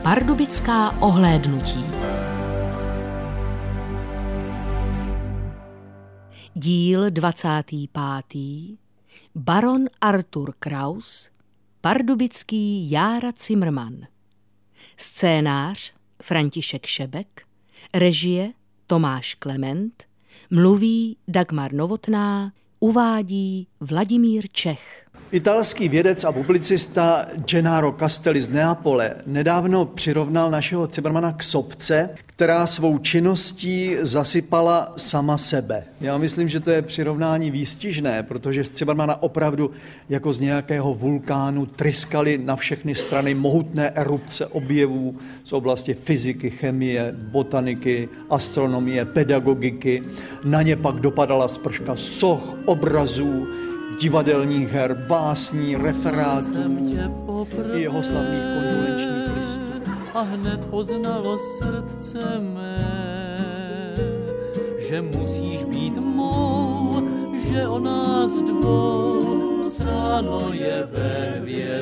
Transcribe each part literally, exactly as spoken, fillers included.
Pardubická ohlédnutí. Díl dvacátý pátý. Baron Artur Kraus, pardubický Jára Cimrman. Scénář František Šebek, režie Tomáš Klement, mluví Dagmar Novotná, uvádí Vladimír Čech. Italský vědec a publicista Gennaro Castelli z Neapole nedávno přirovnal našeho Cimrmana k sopce, která svou činností zasypala sama sebe. Já myslím, že to je přirovnání výstižné, protože z Cimrmana opravdu jako z nějakého vulkánu tryskaly na všechny strany mohutné erupce objevů z oblasti fyziky, chemie, botaniky, astronomie, pedagogiky. Na ně pak dopadala sprška soch, obrazů, divadelních her, básní, referátů i jeho slavných kondolenčních listů. A hned poznalo srdce mé, že musíš být mou, že o nás dvou psáno je ve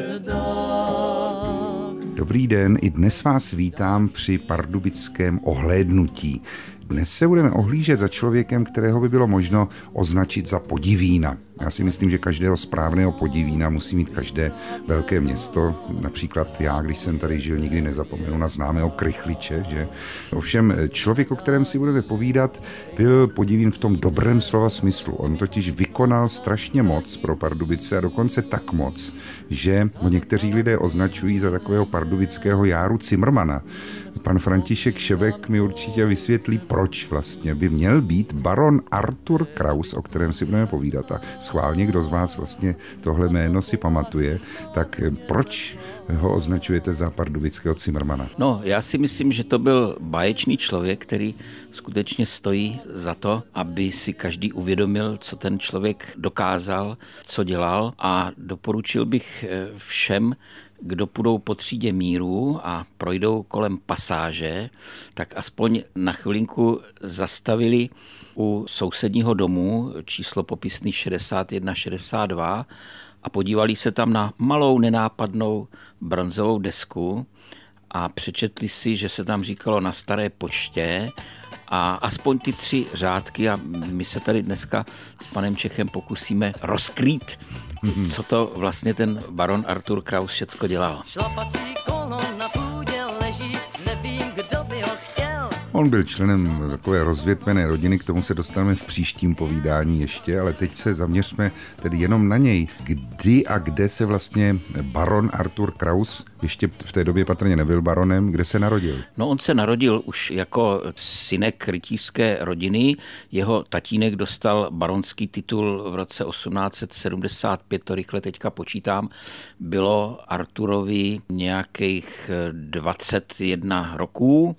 hvězdách. Dobrý den, i dnes vás vítám při pardubickém ohlédnutí. Dnes se budeme ohlížet za člověkem, kterého by bylo možno označit za podivína. Já si myslím, že každého správného podivína musí mít každé velké město. Například já, když jsem tady žil, nikdy nezapomenu na známého Krychliče, že? Ovšem člověk, o kterém si budeme povídat, byl podivín v tom dobrém slova smyslu. On totiž vykonal strašně moc pro Pardubice a dokonce tak moc, že ho někteří lidé označují za takového pardubického Járu Cimrmana. Pan František Šebek mi určitě vysvětlí, proč vlastně by měl být baron Artur Kraus, o kterém si budeme povídat. A schválně, kdo z vás vlastně tohle jméno si pamatuje, tak proč ho označujete za pardubického Cimrmana? No, já si myslím, že to byl báječný člověk, který skutečně stojí za to, aby si každý uvědomil, co ten člověk dokázal, co dělal, a doporučil bych všem, kdo půjdou po třídě míru a projdou kolem pasáže, tak aspoň na chvilinku zastavili u sousedního domu číslo popisný šedesát jedna šedesát dva a podívali se tam na malou nenápadnou bronzovou desku a přečetli si, že se tam říkalo Na staré poště, a aspoň ty tři řádky, a my se tady dneska s panem Čechem pokusíme rozkrýt, mm-hmm. co to vlastně ten baron Artur Kraus všecko dělal. Šlapací kolo na půdě leží, nevím, kdo by ho chtěl. On byl členem takové rozvětvené rodiny, k tomu se dostaneme v příštím povídání ještě, ale teď se zaměřme tedy jenom na něj. Kdy a kde se vlastně baron Artur Kraus, ještě v té době patrně nebyl baronem, kde se narodil? No, on se narodil už jako synek rytířské rodiny. Jeho tatínek dostal baronský titul v roce osmnáct set sedmdesát pět, to rychle teďka počítám. Bylo Arturovi nějakých dvacet jedna roků,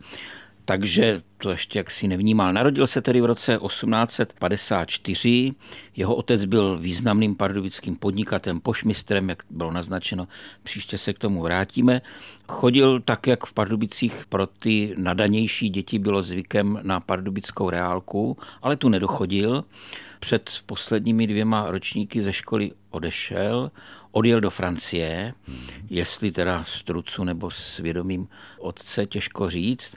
takže to ještě jaksi nevnímal. Narodil se tedy v roce osmnáct set padesát čtyři. Jeho otec byl významným pardubickým podnikatelem, pošmistrem, jak bylo naznačeno, příště se k tomu vrátíme. Chodil tak, jak v Pardubicích pro ty nadanější děti bylo zvykem, na pardubickou reálku, ale tu nedochodil. Před posledními dvěma ročníky ze školy odešel, odjel do Francie, jestli teda z trucu nebo s vědomím otce, těžko říct.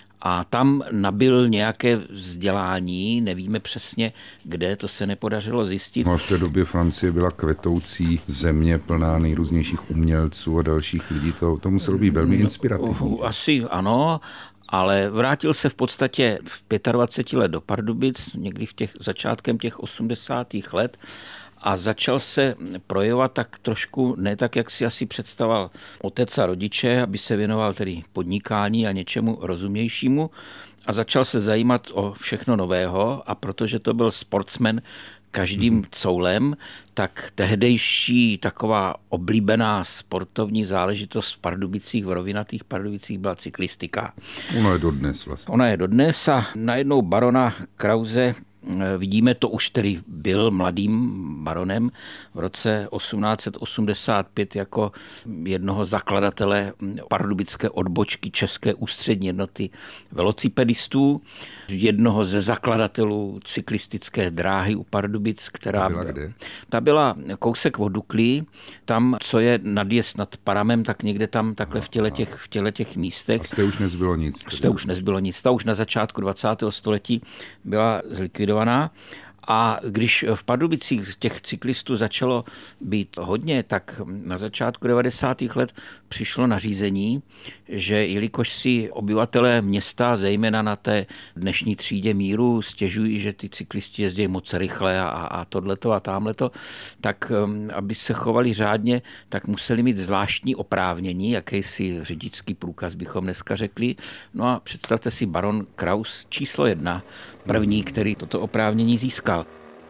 A tam nabyl nějaké vzdělání, nevíme přesně kde, to se nepodařilo zjistit. No, v té době Francie byla kvetoucí země plná nejrůznějších umělců a dalších lidí, to, to muselo být velmi inspirativní. Asi ano, ale vrátil se v podstatě v dvacet pět let do Pardubic, někdy v těch začátkem těch osmdesátých let, a začal se projevovat tak trošku, ne tak, jak si asi představoval otec a rodiče, aby se věnoval tedy podnikání a něčemu rozumnějšímu, a začal se zajímat o všechno nového, a protože to byl sportsman každým coulem, tak tehdejší taková oblíbená sportovní záležitost v Pardubicích, v rovinatých Pardubicích, byla cyklistika. Ona je dodnes vlastně. Ona je dodnes a najednou barona Krause vidíme, to už tedy byl mladým baronem v roce osmnáct osmdesát pět jako jednoho zakladatele pardubické odbočky České ústřední jednoty velocipedistů, jednoho ze zakladatelů cyklistické dráhy u Pardubic, která ta byla kde? Ta byla kousek od Duklí, tam, co je nadjezd nad Paramem, tak někde tam takhle v těle těch, v těle těch místech. A zde už nezbylo nic. Zde už nezbylo nic. Ta už na začátku dvacátého století byla zlikvidovaná. A když v Pardubicích těch cyklistů začalo být hodně, tak na začátku devadesátých let přišlo nařízení, že jelikož si obyvatelé města, zejména na té dnešní třídě míru, stěžují, že ty cyklisti jezdí moc rychle a, a tohleto a támhleto, tak aby se chovali řádně, tak museli mít zvláštní oprávnění, jakýsi řidičský průkaz bychom dneska řekli. No a představte si baron Kraus číslo jedna, první, který toto oprávnění získal.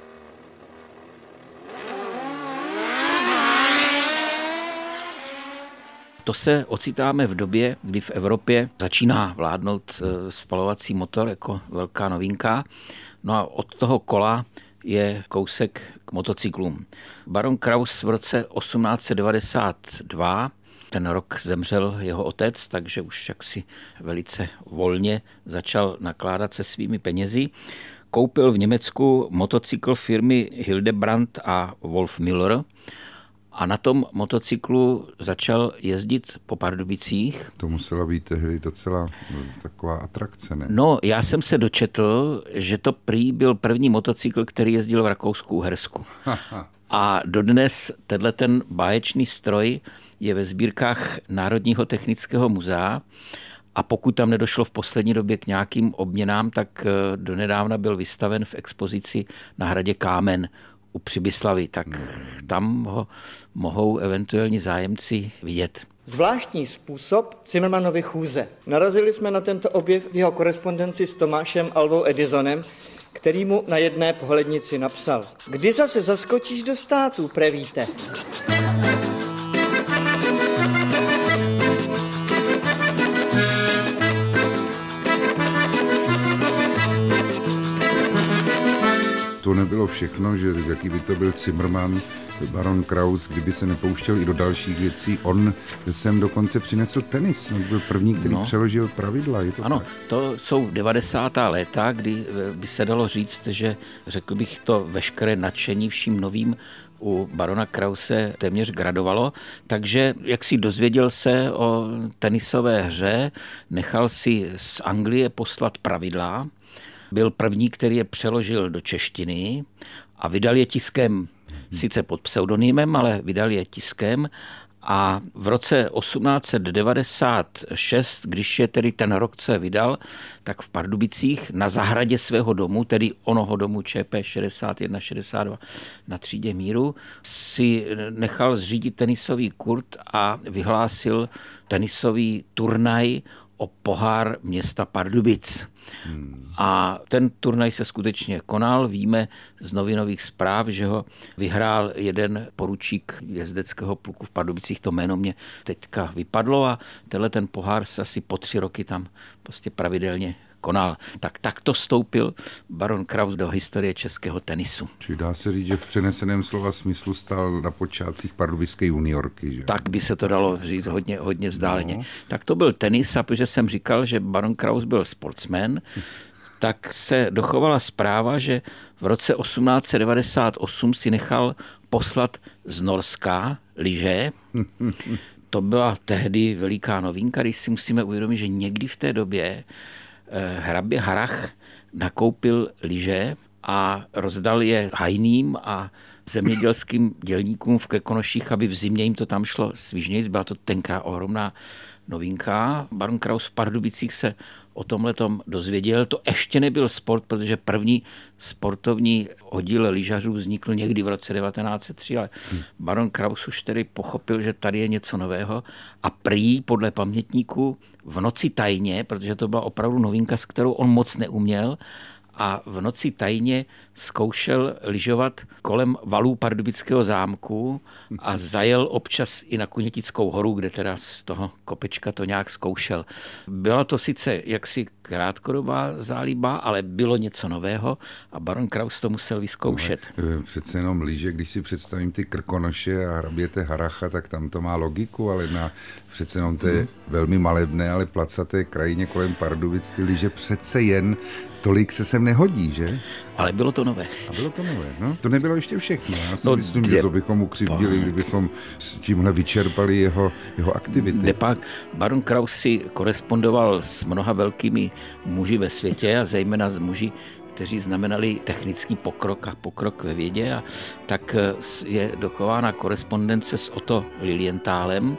To se ocitáme v době, kdy v Evropě začíná vládnout spalovací motor jako velká novinka. No a od toho kola je kousek k motocyklům. Baron Kraus v roce osmnáct devadesát dva, ten rok zemřel jeho otec, takže už jaksi velice volně začal nakládat se svými penězi. Koupil v Německu motocykl firmy Hildebrandt a Wolf Müller a na tom motocyklu začal jezdit po Pardubicích. To musela být tehdy docela taková atrakce, ne? No, já jsem se dočetl, že to prý byl první motocykl, který jezdil v Rakousku-Uhersku. A dodnes tenhle ten báječný stroj je ve sbírkách Národního technického muzea a pokud tam nedošlo v poslední době k nějakým obměnám, tak donedávna byl vystaven v expozici na hradě Kámen u Přibyslavy, tak tam ho mohou eventuální zájemci vidět. Zvláštní způsob Zimmermannovy chůze. Narazili jsme na tento objev v jeho korespondenci s Tomášem Alvou Edisonem, který mu na jedné pohlednici napsal: Kdy zase zaskočíš do států, prevíte? To nebylo všechno, že jaký by to byl Zimmermann, baron Kraus, kdyby se nepouštěl i do dalších věcí. On sem dokonce přinesl tenis. On byl první, který no. přeložil pravidla. Je to ano, tak? To jsou devadesátá léta, kdy by se dalo říct, že řekl bych to veškeré nadšení vším novým u barona Krause téměř gradovalo, takže jak si dozvěděl se o tenisové hře, nechal si z Anglie poslat pravidla, byl první, který je přeložil do češtiny a vydal je tiskem, sice pod pseudonymem, ale vydal je tiskem a v roce osmnáct devadesát šest, když je tedy ten rok, co je vydal, tak v Pardubicích na zahradě svého domu, tedy onoho domu Č P šedesát jedna šedesát dva na třídě míru, si nechal zřídit tenisový kurt a vyhlásil tenisový turnaj o pohár města Pardubic. Hmm. A ten turnaj se skutečně konal. Víme z novinových zpráv, že ho vyhrál jeden poručík jezdeckého pluku v Pardubicích. To jméno mě teďka vypadlo a tenhle ten pohár se asi po tři roky tam prostě pravidelně konal. Tak takto vstoupil baron Kraus do historie českého tenisu. Či dá se říct, že v přeneseném slova smyslu stál na počátcích pardubické juniorky, že? Tak by se to dalo říct hodně, hodně vzdáleně. No. Tak to byl tenis a protože jsem říkal, že baron Kraus byl sportsman, tak se dochovala zpráva, že v roce osmnáct devadesát osm si nechal poslat z Norska lyže. To byla tehdy veliká novinka, když si musíme uvědomit, že někdy v té době hrabě Harrach nakoupil lyže a rozdal je hajným a zemědělským dělníkům v Krkonoších, aby v zimě jim to tam šlo svižnějc. Byla to tenkrát ohromná novinka. Baron Kraus v Pardubicích se o tomhletom dozvěděl. To ještě nebyl sport, protože první sportovní oddíl lyžařů vznikl někdy v roce devatenáct set tři, ale baron Kraus už tedy pochopil, že tady je něco nového a prý podle pamětníků v noci tajně, protože to byla opravdu novinka, s kterou on moc neuměl, a v noci tajně zkoušel lyžovat kolem valů Pardubického zámku a zajel občas i na Kunětickou horu, kde teda z toho kopečka to nějak zkoušel. Byla to sice jaksi krátkodobá zálíba, ale bylo něco nového a baron Kraus to musel vyzkoušet. No, přece jenom lyže, když si představím ty Krkonoše a hraběte Haracha, tak tam to má logiku, ale na přece jenom té hmm. velmi malebné, ale placaté krajině kolem Pardubic ty lyže přece jen tolik se sem nehodí, že? Ale bylo to nové. A bylo to nové, no. To nebylo ještě všechno. Já si no, myslím, že to bychom ukřivdili, kdybychom s tímhle vyčerpali jeho, jeho aktivity. Depak, baron Kraus si korespondoval s mnoha velkými muži ve světě a zejména s muži, kteří znamenali technický pokrok a pokrok ve vědě, a tak je dochována korespondence s Otto Lilienthalem.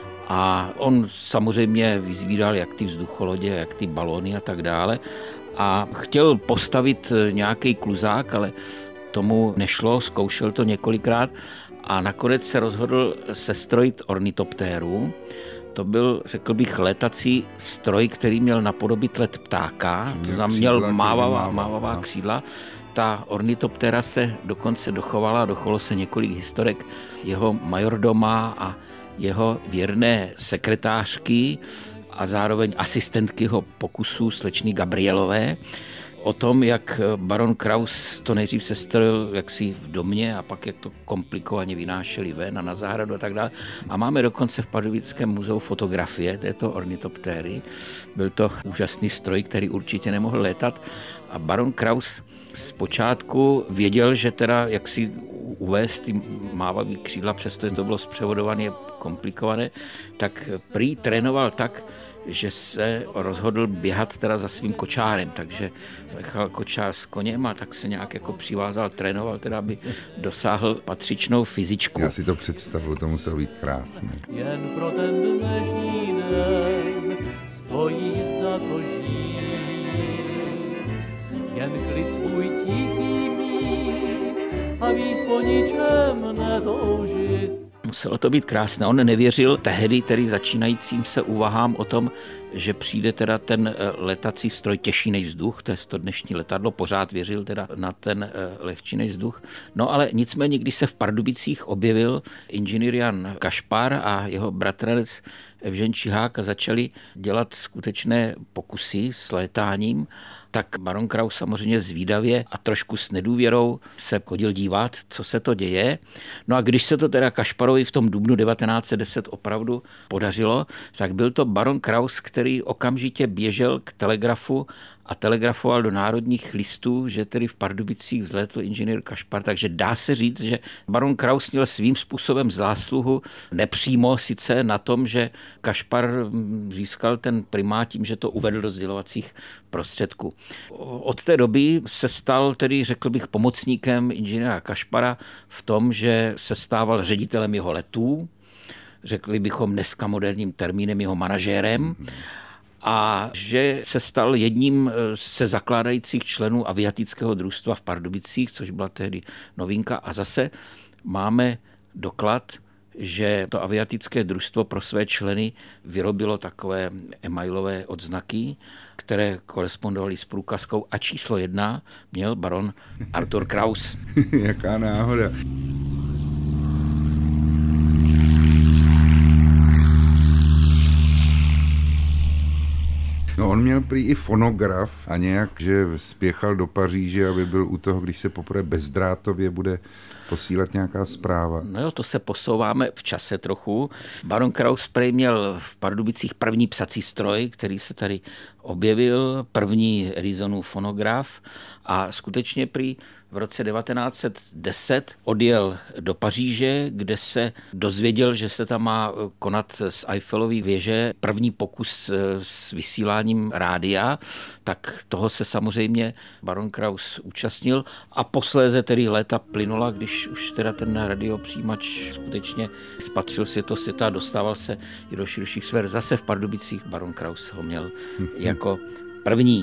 A on samozřejmě vyzvídal jak ty vzducholodě, jak ty balóny a tak dále. A chtěl postavit nějaký kluzák, ale tomu nešlo, zkoušel to několikrát a nakonec se rozhodl sestrojit ornitoptéru. To byl, řekl bych, letací stroj, který měl napodobit let ptáka, to znamená měl mávavá, mávavá křídla. Ta ornitoptéra se dokonce dochovala, dochovalo se několik historek jeho majordoma a jeho věrné sekretářky a zároveň asistentky jeho pokusů slečny Gabrielové o tom, jak baron Kraus to nejdřív sestrojil jaksi v domě a pak jak to komplikovaně vynášeli ven a na zahradu a tak dále. A máme dokonce v Pardubickém muzeu fotografie této ornitoptéry. Byl to úžasný stroj, který určitě nemohl létat a baron Kraus zpočátku věděl, že teda jak si uvést ty mávavý křídla, přestože to bylo zpřevodované komplikované, tak prý trénoval tak, že se rozhodl běhat teda za svým kočárem, takže nechal kočár s koněm a tak se nějak jako přivázal, trénoval teda, aby dosáhl patřičnou fyzičku. Já si to představuju, to muselo být krásné. Jen pro ten dnešní den stojí za to žít, jen klid svůj tichý mít a víc po ničem netoužit. Muselo to být krásné. On nevěřil tehdy tedy začínajícím se úvahám o tom, že přijde teda ten letací stroj těžší než vzduch, to je to dnešní letadlo, pořád věřil teda na ten lehčí než vzduch. No ale nicméně, když se v Pardubicích objevil inženýr Jan Kašpar a jeho bratranec Evžen Čihák a začali dělat skutečné pokusy s létáním, tak baron Kraus samozřejmě zvídavě a trošku s nedůvěrou se chodil dívat, co se to děje. No a když se to teda Kašparovi v tom dubnu devatenáct set deset opravdu podařilo, tak byl to baron Kraus, který okamžitě běžel k telegrafu a telegrafoval do národních listů, že tedy v Pardubicích vzlétl inženýr Kašpar, takže dá se říct, že baron Kraus měl svým způsobem zásluhu nepřímo sice na tom, že Kašpar získal ten primát tím, že to uvedl do sdělovacích prostředků. Od té doby se stal tedy, řekl bych, pomocníkem inženýra Kašpara v tom, že se stával ředitelem jeho letů, řekli bychom dneska moderním termínem jeho manažérem, a že se stal jedním ze zakládajících členů aviatického družstva v Pardubicích, což byla tehdy novinka. A zase máme doklad, že to aviatické družstvo pro své členy vyrobilo takové emailové odznaky, které korespondovaly s průkazkou a číslo jedna měl baron Artur Kraus. Jaká náhoda. No on měl prý i fonograf a nějak, že spěchal do Paříže, aby byl u toho, když se poprvé bezdrátově bude posílat nějaká zpráva. No jo, to se posouváme v čase trochu. Baron Kraus prej měl v Pardubicích první psací stroj, který se tady objevil, první Edisonův fonograf a skutečně prý v roce devatenáct set deset odjel do Paříže, kde se dozvěděl, že se tam má konat z Eiffelovy věže první pokus s vysíláním rádia, tak toho se samozřejmě baron Kraus účastnil a posléze tedy léta plynula, když už teda ten radiopřijímač skutečně spatřil světlo světa a dostával se i do širších sfér. Zase v Pardubicích baron Kraus ho měl jako první.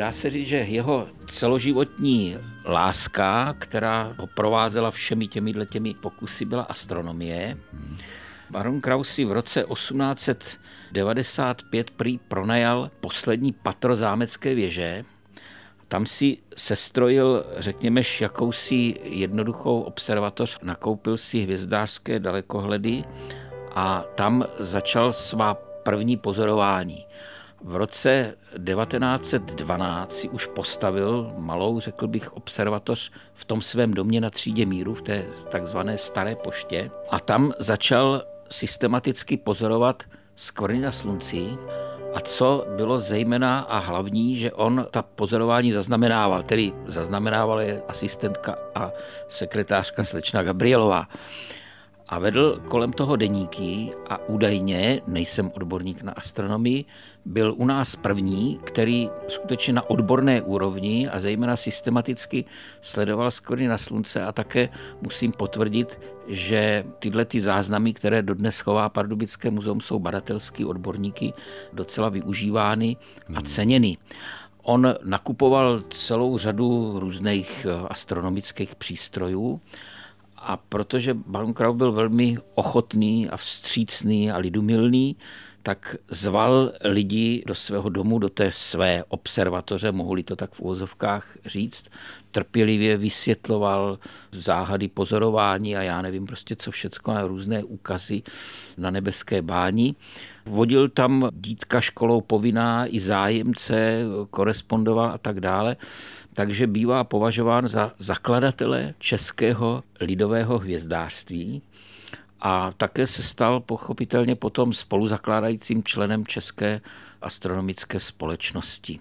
Dá se říct, že jeho celoživotní láska, která ho provázela všemi těmi těmi pokusy, byla astronomie. Baron Kraus si v roce osmnáct set devadesát pět prý pronajal poslední patro zámecké věže. Tam si sestrojil, řekněme, jakousi jednoduchou observatoř, nakoupil si hvězdářské dalekohledy a tam začal svá první pozorování. V roce devatenáct set dvanáct si už postavil malou, řekl bych, observatoř v tom svém domě na Třídě míru, v té takzvané Staré poště. A tam začal systematicky pozorovat skvrny na slunci. A co bylo zejména a hlavní, že on ta pozorování zaznamenával, tedy zaznamenávala je asistentka a sekretářka slečna Gabrielová. A vedl kolem toho deníky a údajně, nejsem odborník na astronomii, byl u nás první, který skutečně na odborné úrovni a zejména systematicky sledoval skvrny na slunce a také musím potvrdit, že tyhle ty záznamy, které dodnes chová Pardubické muzeum, jsou badatelský odborníky docela využívány a ceněny. On nakupoval celou řadu různých astronomických přístrojů, a protože baron Kraus byl velmi ochotný a vstřícný a lidumilný, tak zval lidi do svého domu, do té své observatoře, mohli to tak v uvozovkách říct, trpělivě vysvětloval záhady pozorování a já nevím prostě co všecko, a různé úkazy na nebeské báni. Vodil tam dítka školou povinná i zájemce, korespondoval a tak dále. Takže bývá považován za zakladatele českého lidového hvězdářství a také se stal pochopitelně potom spoluzakládajícím členem České astronomické společnosti.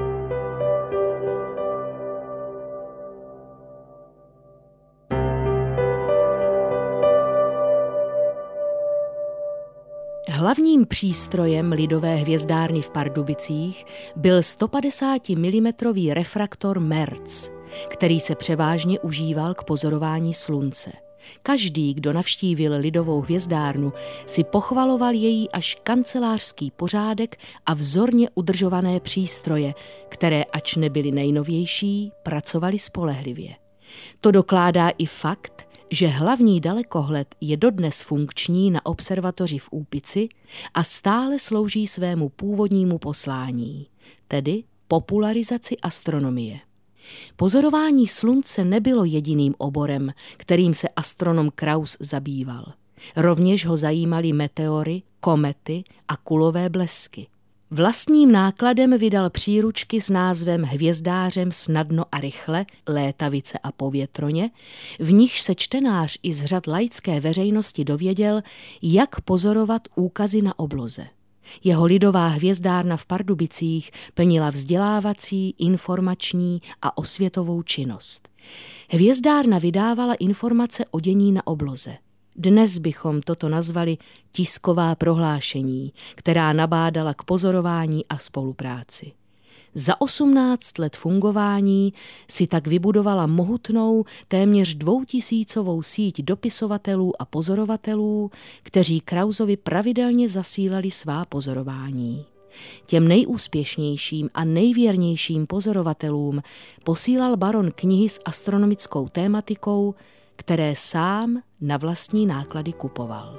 Hlavním přístrojem lidové hvězdárny v Pardubicích byl sto padesát milimetrů refraktor Merz, který se převážně užíval k pozorování slunce. Každý, kdo navštívil lidovou hvězdárnu, si pochvaloval její až kancelářský pořádek a vzorně udržované přístroje, které, ač nebyly nejnovější, pracovaly spolehlivě. To dokládá i fakt, že hlavní dalekohled je dodnes funkční na observatoři v Úpici a stále slouží svému původnímu poslání, tedy popularizaci astronomie. Pozorování slunce nebylo jediným oborem, kterým se astronom Kraus zabýval. Rovněž ho zajímaly meteory, komety a kulové blesky. Vlastním nákladem vydal příručky s názvem Hvězdářem snadno a rychle, létavice a povětroně, v nichž se čtenář i z řad laické veřejnosti dověděl, jak pozorovat úkazy na obloze. Jeho lidová hvězdárna v Pardubicích plnila vzdělávací, informační a osvětovou činnost. Hvězdárna vydávala informace o dění na obloze. Dnes bychom toto nazvali tisková prohlášení, která nabádala k pozorování a spolupráci. Za osmnáct let fungování si tak vybudovala mohutnou, téměř dvoutisícovou síť dopisovatelů a pozorovatelů, kteří Krausovi pravidelně zasílali svá pozorování. Těm nejúspěšnějším a nejvěrnějším pozorovatelům posílal baron knihy s astronomickou tématikou, které sám na vlastní náklady kupoval.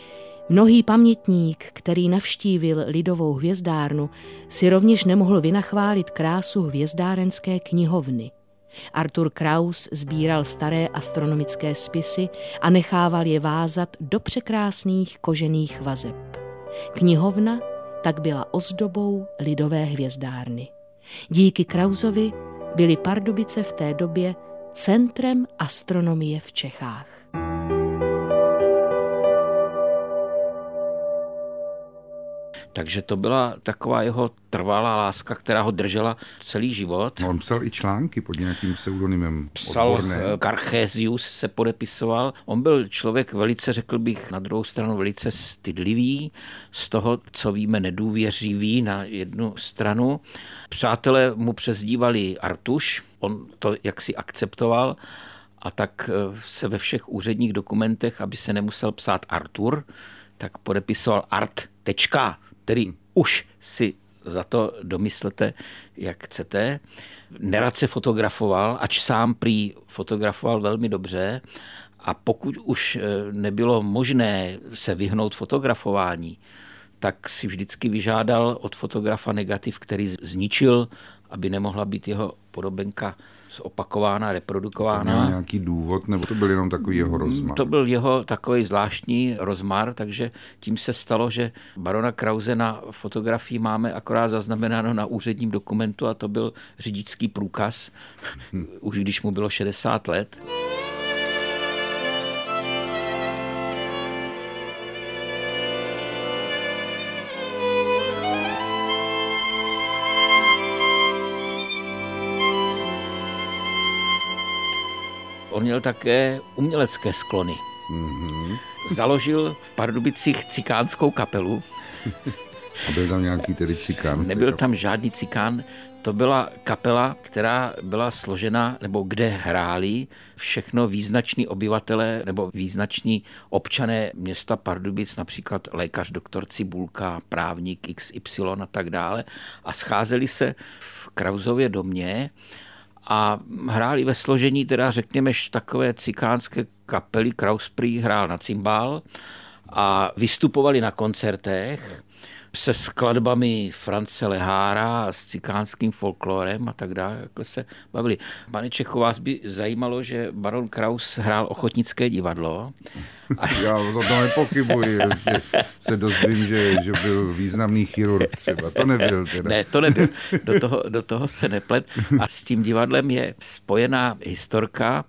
Mnohý pamětník, který navštívil lidovou hvězdárnu, si rovněž nemohl vynachválit krásu hvězdárenské knihovny. Artur Kraus sbíral staré astronomické spisy a nechával je vázat do překrásných kožených vazeb. Knihovna tak byla ozdobou lidové hvězdárny. Díky Krausovi byly Pardubice v té době centrem astronomie v Čechách. Takže to byla taková jeho trvalá láska, která ho držela celý život. No, on psal i články pod nějakým pseudonymem. Psal, odborné. Carchesius se podepisoval. On byl člověk velice, řekl bych, na druhou stranu velice stydlivý, z toho, co víme, nedůvěřivý na jednu stranu. Přátelé mu přezdívali Artuš, on to jaksi akceptoval a tak se ve všech úředních dokumentech, aby se nemusel psát Artur, tak podepisoval Art. Tečka, který už si za to domyslete, jak chcete. Nerad se fotografoval, ač sám prý fotografoval velmi dobře, a pokud už nebylo možné se vyhnout fotografování, tak si vždycky vyžádal od fotografa negativ, který zničil, aby nemohla být jeho podobenka zopakována, reprodukována. To měl nějaký důvod, nebo to byl jenom takový jeho rozmar? To byl jeho takový zvláštní rozmar, takže tím se stalo, že barona Krause na fotografii máme akorát zaznamenáno na úředním dokumentu, a to byl řidičský průkaz, už když mu bylo šedesát let. On měl také umělecké sklony. Mm-hmm. Založil v Pardubicích cikánskou kapelu. A byl tam nějaký tedy cikán? Nebyl tam žádný cikán. To byla kapela, která byla složena, nebo kde hráli všechno význační obyvatelé nebo význační občané města Pardubic, například lékař doktor Cibulka, právník iks ypsilon a tak dále. A scházeli se v Krausově domě a hráli ve složení, teda řekněme, takové cikánské kapely. Kraus prý hrál na cymbál a vystupovali na koncertech se skladbami France Lehára a s cikánským folklorem a tak dále, jakhle se bavili. Pane Čecho, vás by zajímalo, že baron Kraus hrál ochotnické divadlo. A... Já o tom nepochybuji, že se dozvím, že, že byl významný chirurg třeba. To nebyl teda. Ne, to nebyl. Do toho, do toho se neplet. A s tím divadlem je spojená historka,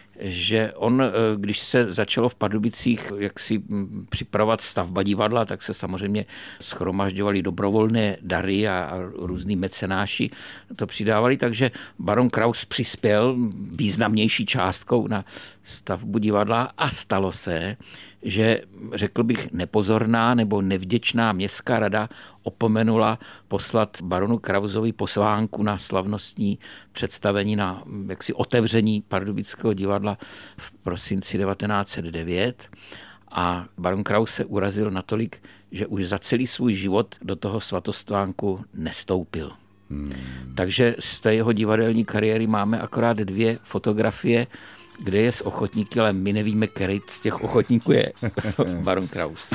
že on, když se začalo v Pardubicích jaksi připravovat stavba divadla, tak se samozřejmě shromažďovali dobrovolné dary a, a různý mecenáši to přidávali, takže baron Kraus přispěl významnější částkou na stavbu divadla a stalo se, že řekl bych nepozorná nebo nevděčná městská rada opomenula poslat baronu Krausovi pozvánku na slavnostní představení na jaksi otevření Pardubického divadla v prosinci devatenáct set devět a baron Kraus se urazil natolik, že už za celý svůj život do toho svatostvánku nestoupil. Hmm. Takže z té jeho divadelní kariéry máme akorát dvě fotografie, kde je s ochotníky, ale my nevíme, který z těch ochotníků je baron Kraus.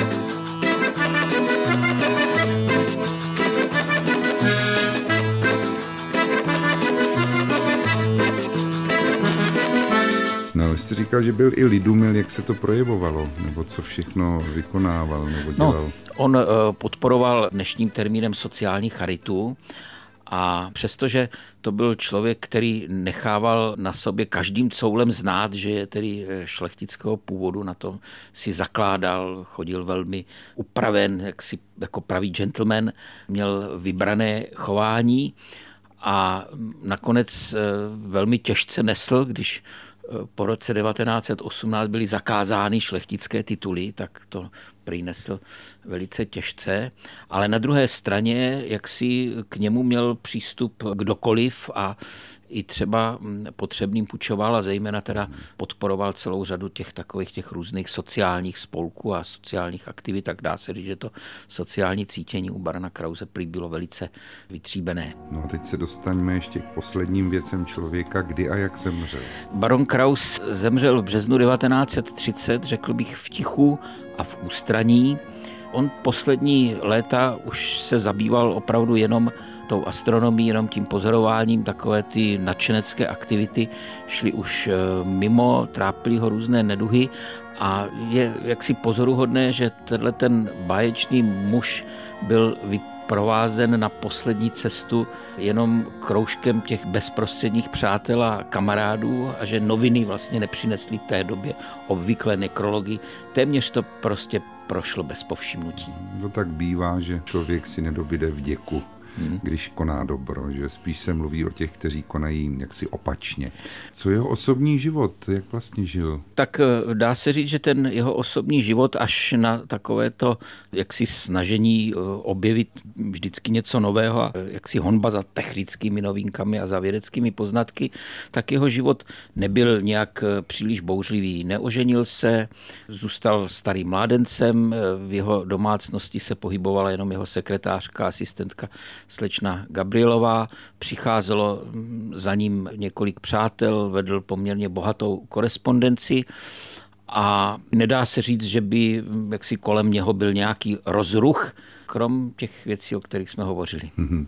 No, vy jste říkal, že byl i lidumil, jak se to projevovalo, nebo co všechno vykonával nebo dělal? No, on uh, podporoval dnešním termínem sociální charitu, a přestože to byl člověk, který nechával na sobě každým coulem znát, že je tedy šlechtického původu, na tom si zakládal, chodil velmi upraven, jak si, jako pravý gentleman, měl vybrané chování a nakonec velmi těžce nesl, když po roce devatenáct set osmnáct byly zakázány šlechtické tituly, tak to přinesl velice těžce. Ale na druhé straně, jak si k němu měl přístup kdokoliv a i třeba potřebným půjčoval a zejména teda podporoval celou řadu těch takových těch různých sociálních spolků a sociálních aktivit, tak dá se říct, že to sociální cítění u barona Krause prý bylo velice vytříbené. No a teď se dostaňme ještě k posledním věcem člověka, kdy a jak zemřel. Baron Kraus zemřel v březnu devatenáct set třicet, řekl bych v tichu a v ústraní. On poslední léta už se zabýval opravdu jenom tou astronomií, jenom tím pozorováním, takové ty nadšenecké aktivity šly už mimo, trápily ho různé neduhy a je jaksi pozoruhodné, že tenhle ten báječný muž byl vyprovázen na poslední cestu jenom kroužkem těch bezprostředních přátel a kamarádů a že noviny vlastně nepřinesly v té době obvykle nekrology. Téměř to prostě prošlo bez povšimnutí. To tak bývá, že člověk si nedobyde vděku. hmm. když koná dobro, že spíš se mluví o těch, kteří konají jaksi opačně. Co jeho osobní život, jak vlastně žil? Tak dá se říct, že ten jeho osobní život až na takovéto jaksi snažení objevit vždycky něco nového a jaksi honba za technickými novinkami a za vědeckými poznatky, tak jeho život nebyl nějak příliš bouřlivý. Neoženil se, zůstal starým mládencem, v jeho domácnosti se pohybovala jenom jeho sekretářka, asistentka slečna Gabrielová, přicházelo za ním několik přátel, vedl poměrně bohatou korespondenci a nedá se říct, že by jaksi kolem něho byl nějaký rozruch, krom těch věcí, o kterých jsme hovořili. Mm-hmm.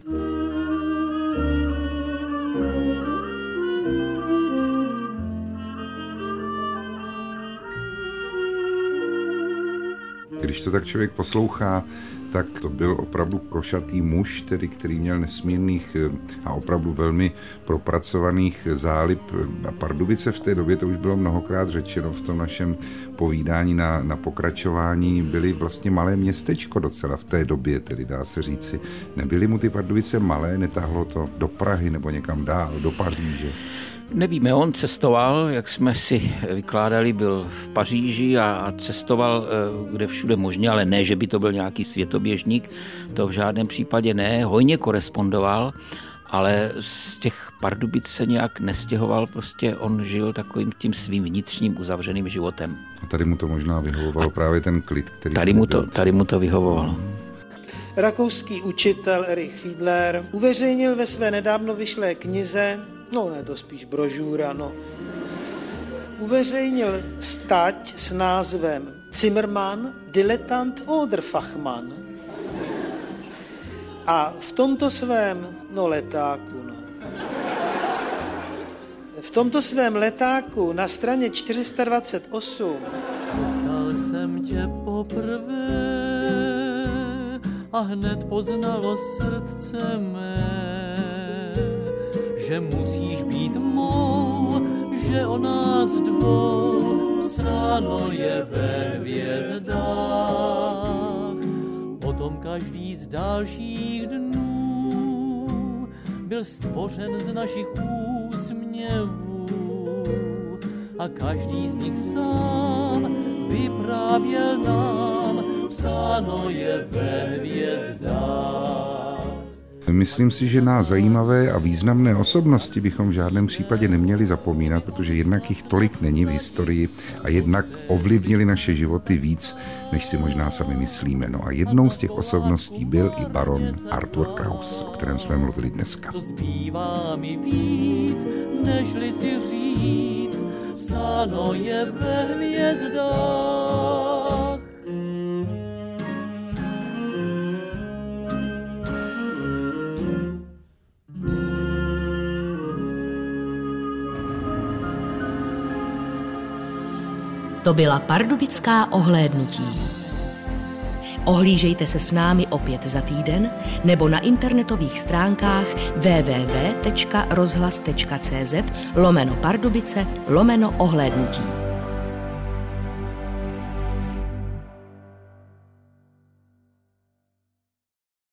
Když to tak člověk poslouchá, tak to byl opravdu košatý muž, tedy, který měl nesmírných a opravdu velmi propracovaných zálib. A Pardubice v té době, to už bylo mnohokrát řečeno v tom našem povídání na, na pokračování, byly vlastně malé městečko docela v té době, tedy dá se říci. Nebyly mu ty Pardubice malé, netáhlo to do Prahy nebo někam dál, do Paříže? Nevíme, on cestoval, jak jsme si vykládali, byl v Paříži a cestoval kde všude možně, ale ne, že by to byl nějaký světoběžník, to v žádném případě ne, hojně korespondoval, ale z těch Pardubic se nějak nestěhoval, prostě on žil takovým tím svým vnitřním uzavřeným životem. A tady mu to možná vyhovovalo a právě ten klid, který... Tady mu to, tady mu to vyhovovalo. Rakouský učitel Erich Fiedler uveřejnil ve své nedávno vyšlé knize, no ne, to spíš brožura, no, uveřejnil stať s názvem Zimmermann, Dilettant oder Fachmann. A v tomto svém, no letáku, no, v tomto svém letáku na straně čtyři sta dvacet osm Potkal jsem tě poprvé a hned poznalo srdce mé, že musíš být mou, že o nás dvou psáno je ve hvězdách. Potom každý z dalších dnů byl stvořen z našich úsměvů a každý z nich sám vyprávěl nám, psáno je ve hvězdách. Myslím si, že na zajímavé a významné osobnosti bychom v žádném případě neměli zapomínat, protože jednak jich tolik není v historii a jednak ovlivnili naše životy víc, než si možná sami myslíme. No a jednou z těch osobností byl i baron Arthur Kraus, o kterém jsme mluvili dneska. Co zbývá mi víc, nežli si říct, psáno je ve hvězdách. To byla Pardubická ohlédnutí. Ohlížejte se s námi opět za týden nebo na internetových stránkách w w w tečka rozhlas tečka c z lomeno Pardubice lomeno ohlédnutí.